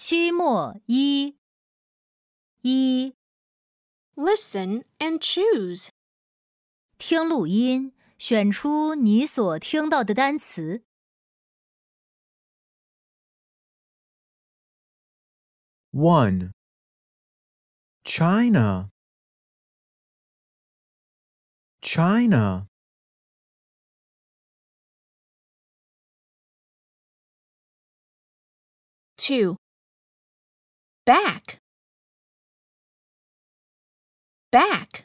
期末一 Listen and choose. 听录音，选出你所听到的单词。 1. China, China. 2. Back, back.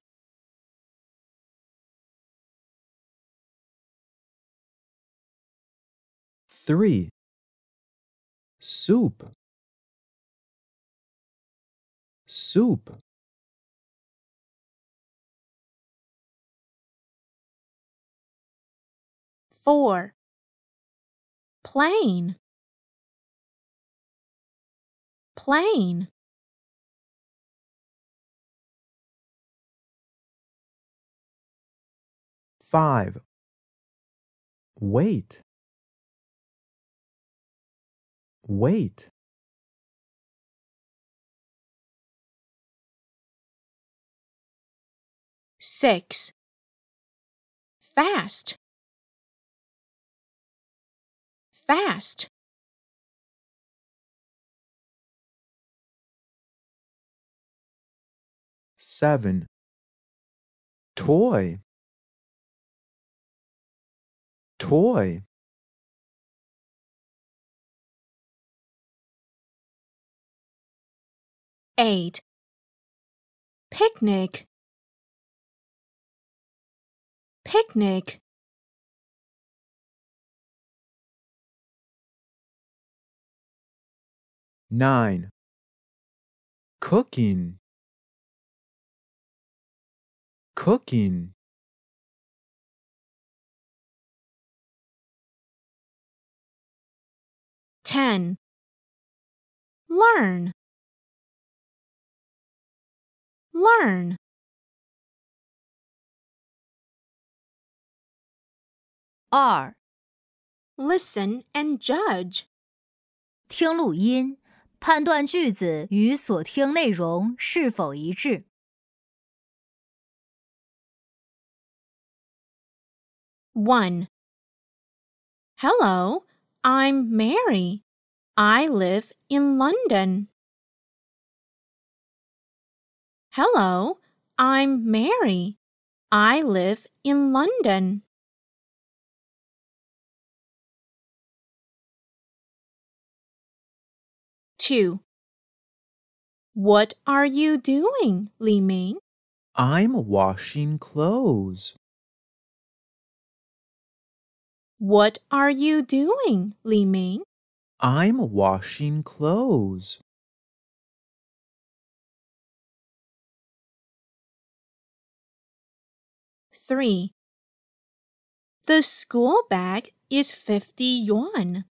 3. Soup, soup. 4. Plane, plane. 5. Wait, wait. 6. Fast, fast. 7. Toy, toy. 8. Picnic, picnic. 9. Cooking, cooking. 10. Learn, learn. 2. Listen and judge. 听录音，判断句子与所听内容是否一致。 1. Hello, I'm Mary. I live in London. Hello, I'm Mary. I live in London. 2. What are you doing, Li Ming? I'm washing clothes. What are you doing, Li Ming? I'm washing clothes. 3. The school bag is 50 yuan.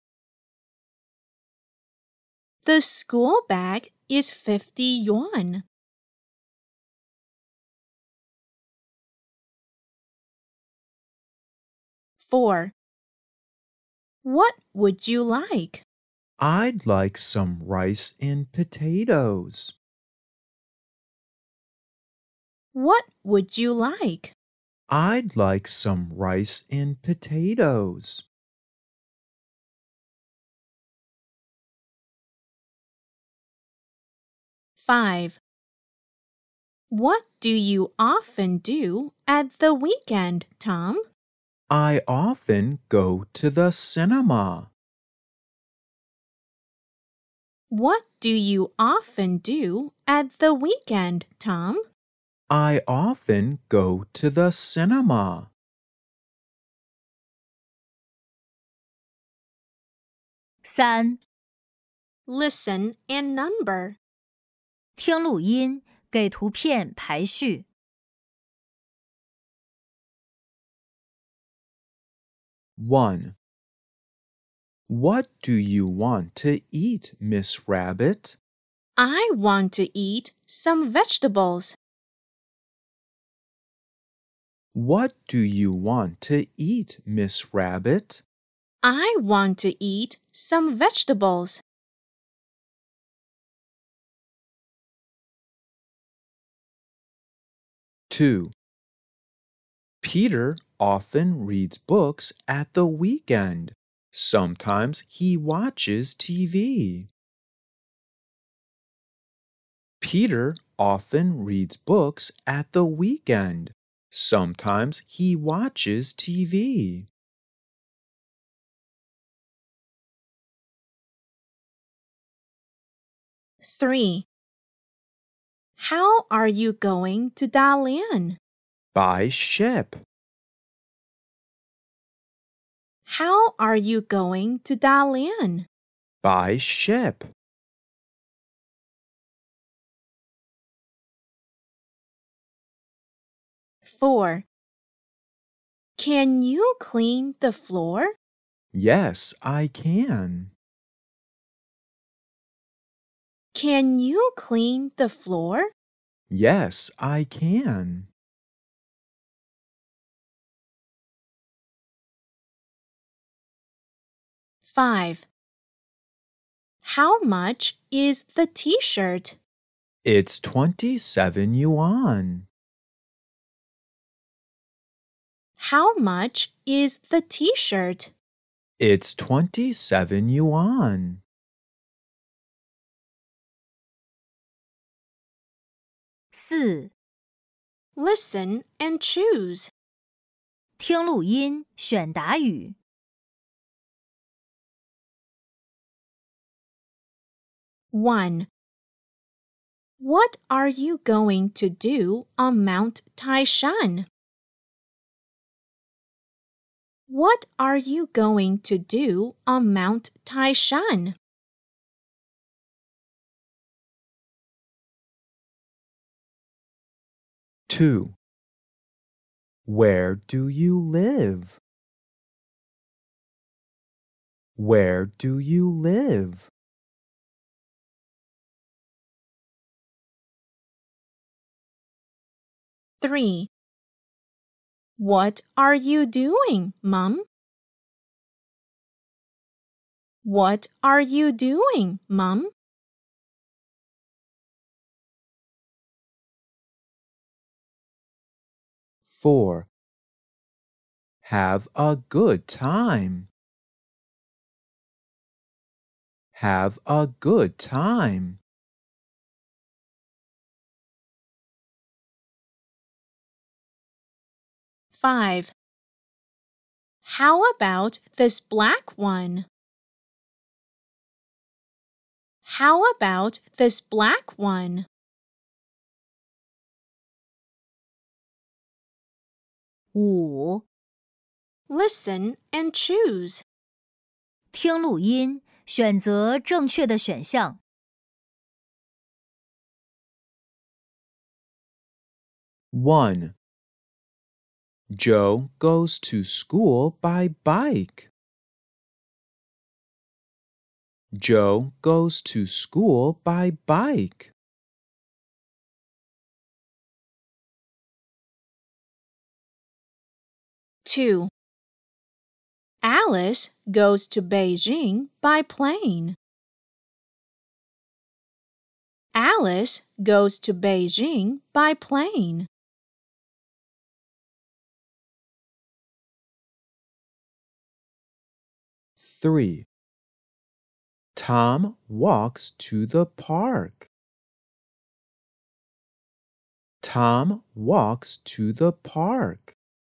The school bag is 50 yuan. 4. What would you like? I'd like some rice and potatoes. What would you like? I'd like some rice and potatoes. 5. What do you often do at the weekend, Tom? I often go to the cinema. What do you often do at the weekend, Tom? I often go to the cinema. 3. Listen and number. 听录音，给图片排序。 1. What do you want to eat, Miss Rabbit? I want to eat some vegetables. What do you want to eat, Miss Rabbit? I want to eat some vegetables. 2. Peter often reads books at the weekend. Sometimes he watches TV. Peter often reads books at the weekend. Sometimes he watches TV. Three. How are you going to Dalian? By ship. How are you going to Dalian? By ship. Four. Can you clean the floor? Yes, I can. Can you clean the floor? Yes, I can. Five. How much is the t-shirt? It's 27 yuan. How much is the t-shirt? It's 27 yuan. Four. Listen and choose. 听录音，选答语。 1. What are you going to do on Mount Taishan? What are you going to do on Mount Taishan? 2. Where do you live? Where do you live? 3. What are you doing, Mom? What are you doing, Mom? 4. Have a good time. Have a good time. 5. How about this black one? How about this black one? 5. Listen and choose. 听录音，选择正确的选项。 1. Joe goes to school by bike. Joe goes to school by bike. 2. Alice goes to Beijing by plane. Alice goes to Beijing by plane. 3. Tom walks to the park. Tom walks to the park.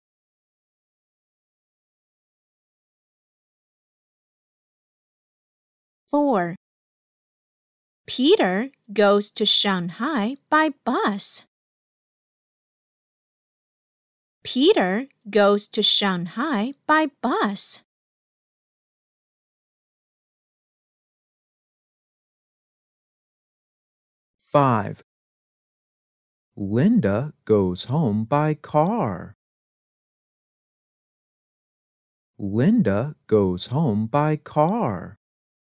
4. Peter goes to Shanghai by bus. Peter goes to Shanghai by bus. 5. Linda goes home by car. Linda goes home by car.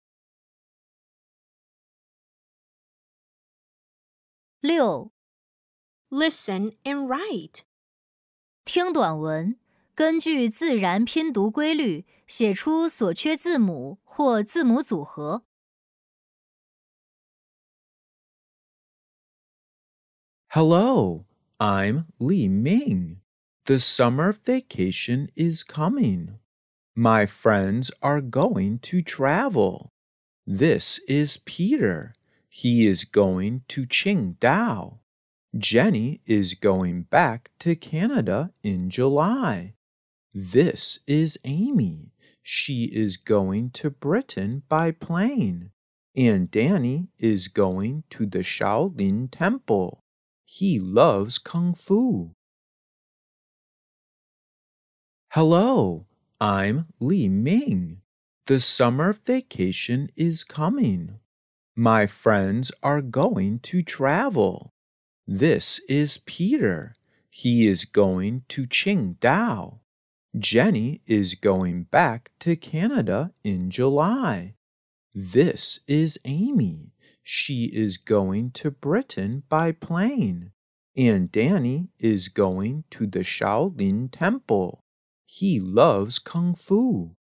6. Listen and write. 听短文，根据自然拼读规律写出所缺字母或字母组合。 Hello, I'm Li Ming. The summer vacation is coming. My friends are going to travel. This is Peter. He is going to Qingdao. Jenny is going back to Canada in July. This is Amy. She is going to Britain by plane. And Danny is going to the Shaolin Temple. He loves Kung Fu. Hello, I'm Li Ming. The summer vacation is coming. My friends are going to travel. This is Peter. He is going to Qingdao. Jenny is going back to Canada in July. This is Amy. She is going to Britain by plane. And Danny is going to the Shaolin Temple. He loves Kung Fu.